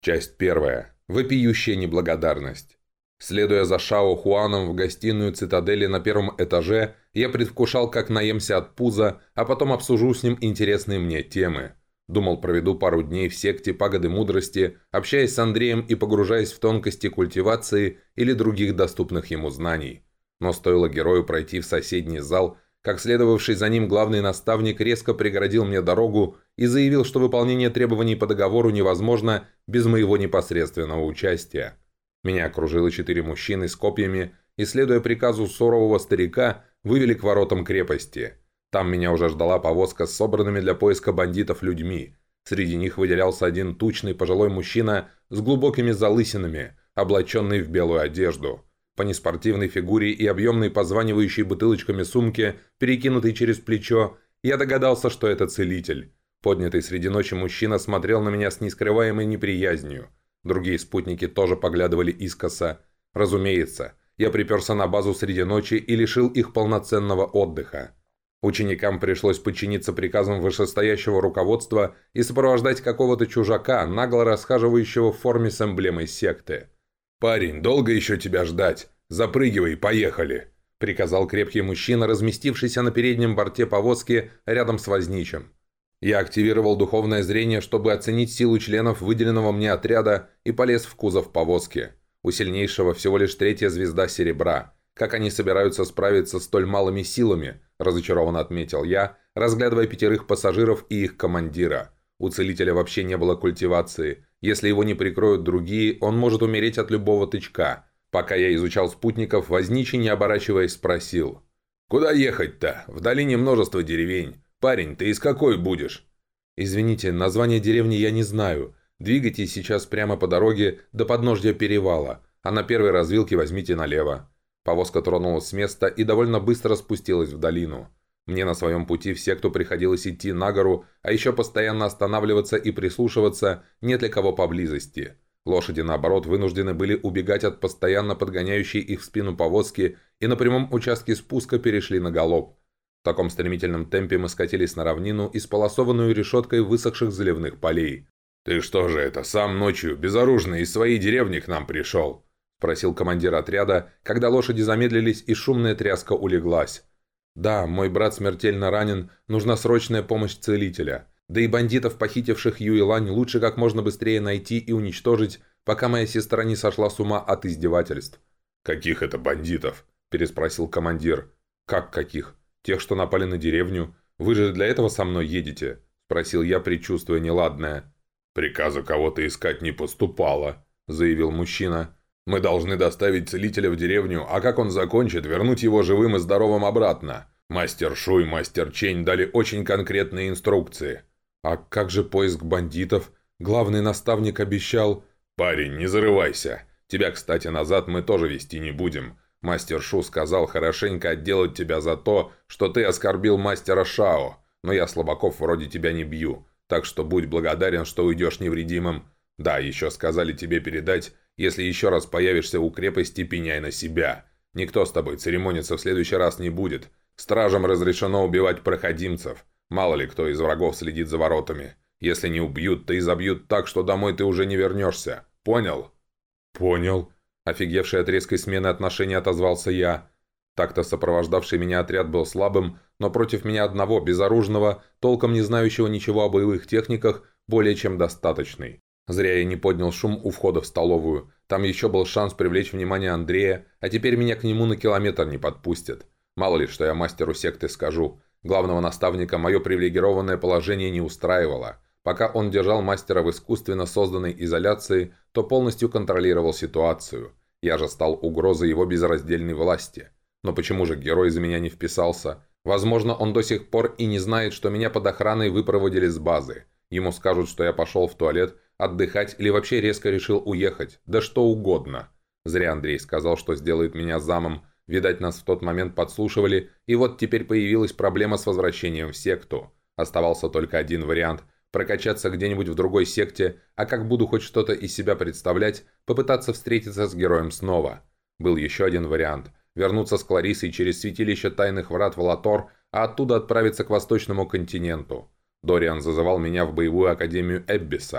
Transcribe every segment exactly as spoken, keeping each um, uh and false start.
Часть первая. Вопиющая неблагодарность. Следуя за Шао Хуаном в гостиную цитадели на первом этаже, я предвкушал, как наемся от пуза, а потом обсужу с ним интересные мне темы. Думал, проведу пару дней в секте пагоды мудрости, общаясь с Андреем и погружаясь в тонкости культивации или других доступных ему знаний. Но стоило герою пройти в соседний зал, как следовавший за ним главный наставник резко преградил мне дорогу и заявил, что выполнение требований по договору невозможно без моего непосредственного участия. Меня окружило четыре мужчины с копьями и, следуя приказу сурового старика, вывели к воротам крепости. Там меня уже ждала повозка с собранными для поиска бандитов людьми. Среди них выделялся один тучный пожилой мужчина с глубокими залысинами, облаченный в белую одежду. По неспортивной фигуре и объемной позванивающей бутылочками сумке, перекинутой через плечо, я догадался, что это целитель. Поднятый среди ночи мужчина смотрел на меня с нескрываемой неприязнью. Другие спутники тоже поглядывали искоса. Разумеется, я приперся на базу среди ночи и лишил их полноценного отдыха. Ученикам пришлось подчиниться приказам вышестоящего руководства и сопровождать какого-то чужака, нагло расхаживающего в форме с эмблемой секты. «Парень, долго еще тебя ждать? Запрыгивай, поехали!» – приказал крепкий мужчина, разместившийся на переднем борте повозки рядом с возничим. Я активировал духовное зрение, чтобы оценить силу членов выделенного мне отряда, и полез в кузов повозки. У сильнейшего всего лишь третья звезда серебра. Как они собираются справиться с столь малыми силами, разочарованно отметил я, разглядывая пятерых пассажиров и их командира. У целителя вообще не было культивации. Если его не прикроют другие, он может умереть от любого тычка. Пока я изучал спутников, возничий, не оборачиваясь, спросил: «Куда ехать-то? В долине множество деревень. Парень, ты из какой будешь?» «Извините, название деревни я не знаю. Двигайтесь сейчас прямо по дороге до подножья перевала, а на первой развилке возьмите налево». Повозка тронулась с места и довольно быстро спустилась в долину. Мне на своем пути в секту приходилось идти на гору, а еще постоянно останавливаться и прислушиваться, нет ли кого поблизости. Лошади, наоборот, вынуждены были убегать от постоянно подгоняющей их в спину повозки и на прямом участке спуска перешли на галоп. В таком стремительном темпе мы скатились на равнину, исполосованную решеткой высохших заливных полей. «Ты что же это, сам ночью, безоружный, из своей деревни к нам пришел?» – спросил командир отряда, когда лошади замедлились и шумная тряска улеглась. «Да, мой брат смертельно ранен, нужна срочная помощь целителя. Да и бандитов, похитивших Юйлань, лучше как можно быстрее найти и уничтожить, пока моя сестра не сошла с ума от издевательств». «Каких это бандитов?» – переспросил командир. «Как каких? Тех, что напали на деревню. Вы же для этого со мной едете?» – спросил я, предчувствуя неладное. «Приказа кого-то искать не поступало», – заявил мужчина. «Мы должны доставить целителя в деревню, а как он закончит, вернуть его живым и здоровым обратно. Мастер Шу и мастер Чень дали очень конкретные инструкции». «А как же поиск бандитов? Главный наставник обещал...» «Парень, не зарывайся. Тебя, кстати, назад мы тоже вести не будем. Мастер Шу сказал хорошенько отделать тебя за то, что ты оскорбил мастера Шао, но я слабаков вроде тебя не бью, так что будь благодарен, что уйдешь невредимым. Да, еще сказали тебе передать, если еще раз появишься у крепости, пеняй на себя. Никто с тобой церемониться в следующий раз не будет. Стражам разрешено убивать проходимцев. Мало ли кто из врагов следит за воротами. Если не убьют, то и забьют так, что домой ты уже не вернешься. Понял?» «Понял», – офигевший от резкой смены отношений отозвался я. Так-то сопровождавший меня отряд был слабым, но против меня одного, безоружного, толком не знающего ничего о боевых техниках, более чем достаточный. Зря я не поднял шум у входа в столовую. Там еще был шанс привлечь внимание Андрея, а теперь меня к нему на километр не подпустят. Мало ли, что я мастеру секты скажу. Главного наставника мое привилегированное положение не устраивало. Пока он держал мастера в искусственно созданной изоляции, то полностью контролировал ситуацию. Я же стал угрозой его безраздельной власти. Но почему же герой за меня не вписался? Возможно, он до сих пор и не знает, что меня под охраной выпроводили с базы. Ему скажут, что я пошел в туалет, отдыхать или вообще резко решил уехать. Да что угодно. Зря Андрей сказал, что сделает меня замом. Видать, нас в тот момент подслушивали, и вот теперь появилась проблема с возвращением в секту. Оставался только один вариант – прокачаться где-нибудь в другой секте, а как буду хоть что-то из себя представлять, попытаться встретиться с героем снова. Был еще один вариант – вернуться с Кларисой через святилище тайных врат в Латор, а оттуда отправиться к восточному континенту. Дориан зазывал меня в боевую академию Эббиса.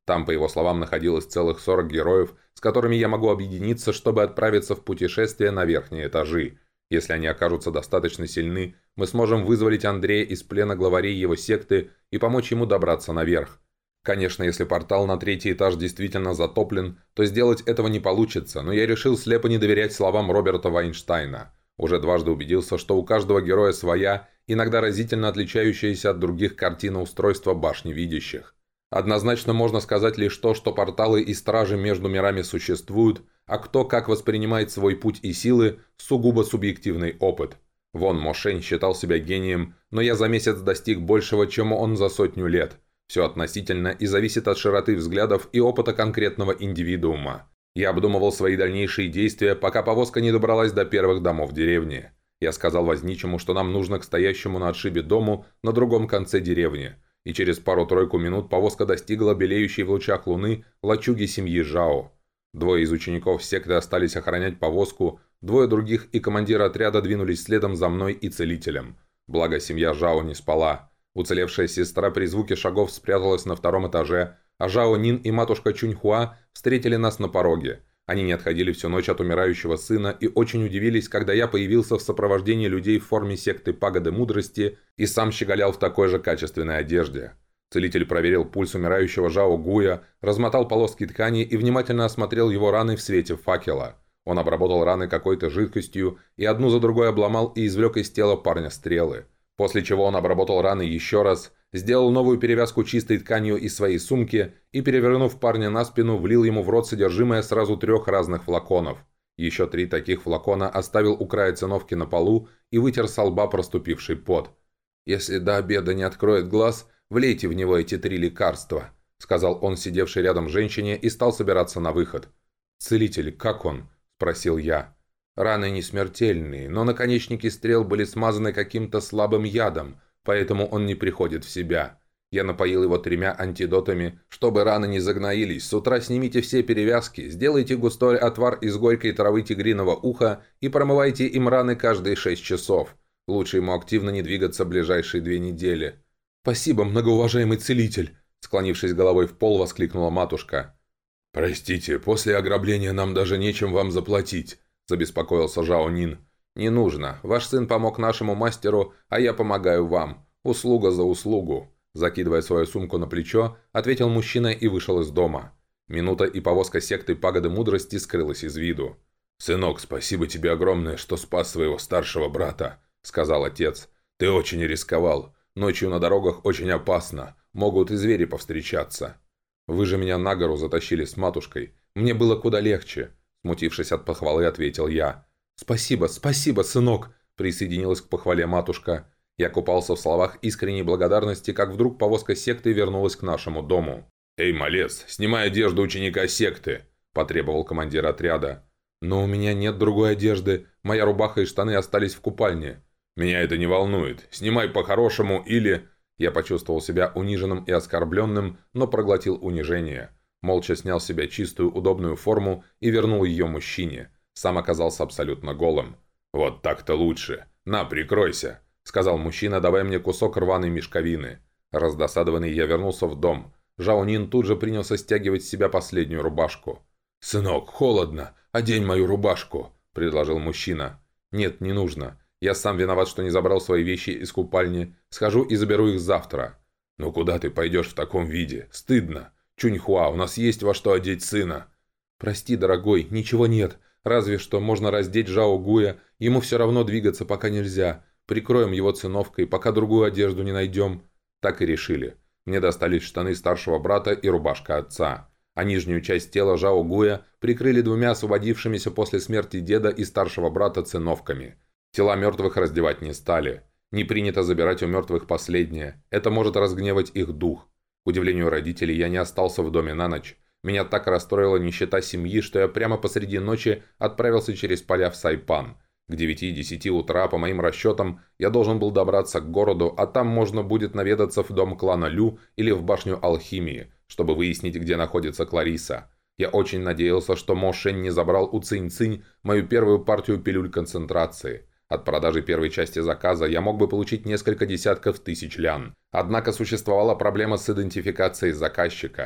Там, по его словам, находилось целых сорок героев, с которыми я могу объединиться, чтобы отправиться в путешествие на верхние этажи. Если они окажутся достаточно сильны, мы сможем вызволить Андрея из плена главарей его секты и помочь ему добраться наверх. Конечно, если портал на третий этаж действительно затоплен, то сделать этого не получится, но я решил слепо не доверять словам Роберта Вайнштейна. Уже дважды убедился, что у каждого героя своя, иногда разительно отличающаяся от других картина устройства башни видящих. Однозначно можно сказать лишь то, что порталы и стражи между мирами существуют, а кто как воспринимает свой путь и силы – сугубо субъективный опыт. Вон Мошень считал себя гением, но я за месяц достиг большего, чем он за сотню лет. Все относительно и зависит от широты взглядов и опыта конкретного индивидуума. Я обдумывал свои дальнейшие действия, пока повозка не добралась до первых домов деревни. Я сказал возничему, что нам нужно к стоящему на отшибе дому на другом конце деревни. И через пару-тройку минут повозка достигла белеющей в лучах луны лачуги семьи Жао. Двое из учеников секты остались охранять повозку, двое других и командир отряда двинулись следом за мной и целителем. Благо, семья Жао не спала. Уцелевшая сестра при звуке шагов спряталась на втором этаже, а Жао Нин и матушка Чуньхуа встретили нас на пороге. Они не отходили всю ночь от умирающего сына и очень удивились, когда я появился в сопровождении людей в форме секты Пагоды Мудрости и сам щеголял в такой же качественной одежде. Целитель проверил пульс умирающего Жао Гуя, размотал полоски ткани и внимательно осмотрел его раны в свете факела. Он обработал раны какой-то жидкостью и одну за другой обломал и извлек из тела парня стрелы. После чего он обработал раны еще раз, сделал новую перевязку чистой тканью из своей сумки и, перевернув парня на спину, влил ему в рот содержимое сразу трех разных флаконов. Еще три таких флакона оставил у края циновки на полу и вытер со лба проступивший пот. «Если до обеда не откроет глаз, влейте в него эти три лекарства», — сказал он сидевшей рядом женщине и стал собираться на выход. «Целитель, как он?» — спросил я. «Раны не смертельные, но наконечники стрел были смазаны каким-то слабым ядом, поэтому он не приходит в себя. Я напоил его тремя антидотами, чтобы раны не загноились. С утра снимите все перевязки, сделайте густой отвар из горькой травы тигриного уха и промывайте им раны каждые шесть часов. Лучше ему активно не двигаться ближайшие две недели». «Спасибо, многоуважаемый целитель!» Склонившись головой в пол, воскликнула матушка. «Простите, после ограбления нам даже нечем вам заплатить», забеспокоился Жао Нин. «Не нужно. Ваш сын помог нашему мастеру, а я помогаю вам. Услуга за услугу». Закидывая свою сумку на плечо, ответил мужчина и вышел из дома. Минута, и повозка секты Пагоды Мудрости скрылась из виду. «Сынок, спасибо тебе огромное, что спас своего старшего брата», — сказал отец. «Ты очень рисковал. Ночью на дорогах очень опасно. Могут и звери повстречаться». «Вы же меня на гору затащили с матушкой. Мне было куда легче», — смутившись от похвалы, ответил я. «Спасибо, спасибо, сынок!» – присоединилась к похвале матушка. Я купался в словах искренней благодарности, как вдруг повозка секты вернулась к нашему дому. «Эй, малец, снимай одежду ученика секты!» – потребовал командир отряда. «Но у меня нет другой одежды. Моя рубаха и штаны остались в купальне». «Меня это не волнует. Снимай по-хорошему или...» Я почувствовал себя униженным и оскорбленным, но проглотил унижение. Молча снял с себя чистую удобную форму и вернул ее мужчине. Сам оказался абсолютно голым. «Вот так-то лучше. На, прикройся», — сказал мужчина, давая мне кусок рваной мешковины. Раздосадованный, я вернулся в дом. Жао Нин тут же принялся стягивать с себя последнюю рубашку. «Сынок, холодно. Одень мою рубашку», — предложил мужчина. «Нет, не нужно. Я сам виноват, что не забрал свои вещи из купальни. Схожу и заберу их завтра». «Ну куда ты пойдешь в таком виде? Стыдно. Чуньхуа, у нас есть во что одеть сына». «Прости, дорогой, ничего нет. Разве что можно раздеть Жао Гуя. Ему все равно двигаться пока нельзя. Прикроем его циновкой, пока другую одежду не найдем». Так и решили. Мне достались штаны старшего брата и рубашка отца. А нижнюю часть тела Жао Гуя прикрыли двумя освободившимися после смерти деда и старшего брата циновками. Тела мертвых раздевать не стали. Не принято забирать у мертвых последнее. Это может разгневать их дух. К удивлению родителей, я не остался в доме на ночь. Меня так расстроила нищета семьи, что я прямо посреди ночи отправился через поля в Сайпан. К девяти-десяти утра, по моим расчетам, я должен был добраться к городу, а там можно будет наведаться в дом клана Лю или в башню алхимии, чтобы выяснить, где находится Клариса. Я очень надеялся, что Мо Шень не забрал у Цинь-Цинь мою первую партию пилюль концентрации. От продажи первой части заказа я мог бы получить несколько десятков тысяч лян. Однако существовала проблема с идентификацией заказчика.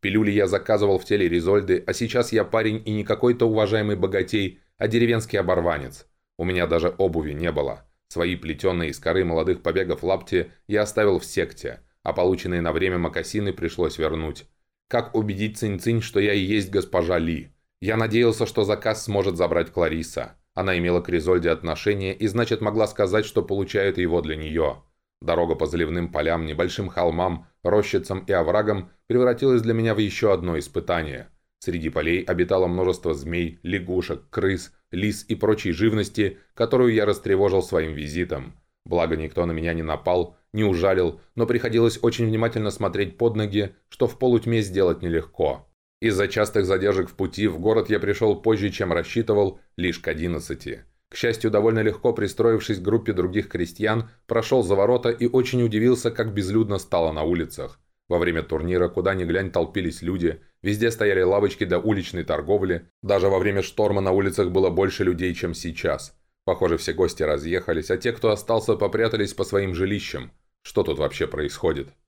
Пилюли я заказывал в теле Ризольды, а сейчас я парень и не какой-то уважаемый богатей, а деревенский оборванец. У меня даже обуви не было. Свои плетеные из коры молодых побегов лапти я оставил в секте, а полученные на время мокасины пришлось вернуть. Как убедить Цинь-Цинь, что я и есть госпожа Ли? Я надеялся, что заказ сможет забрать Клариса. Она имела к Ризольде отношение и, значит, могла сказать, что получает его для нее. Дорога по заливным полям, небольшим холмам, рощицам и оврагам превратилась для меня в еще одно испытание. Среди полей обитало множество змей, лягушек, крыс, лис и прочей живности, которую я растревожил своим визитом. Благо, никто на меня не напал, не ужалил, но приходилось очень внимательно смотреть под ноги, что в полутьме сделать нелегко. Из-за частых задержек в пути в город я пришел позже, чем рассчитывал, лишь к одиннадцати. К счастью, довольно легко пристроившись к группе других крестьян, прошел за ворота и очень удивился, как безлюдно стало на улицах. Во время турнира, куда ни глянь, толпились люди, везде стояли лавочки для уличной торговли, даже во время шторма на улицах было больше людей, чем сейчас. Похоже, все гости разъехались, а те, кто остался, попрятались по своим жилищам. Что тут вообще происходит?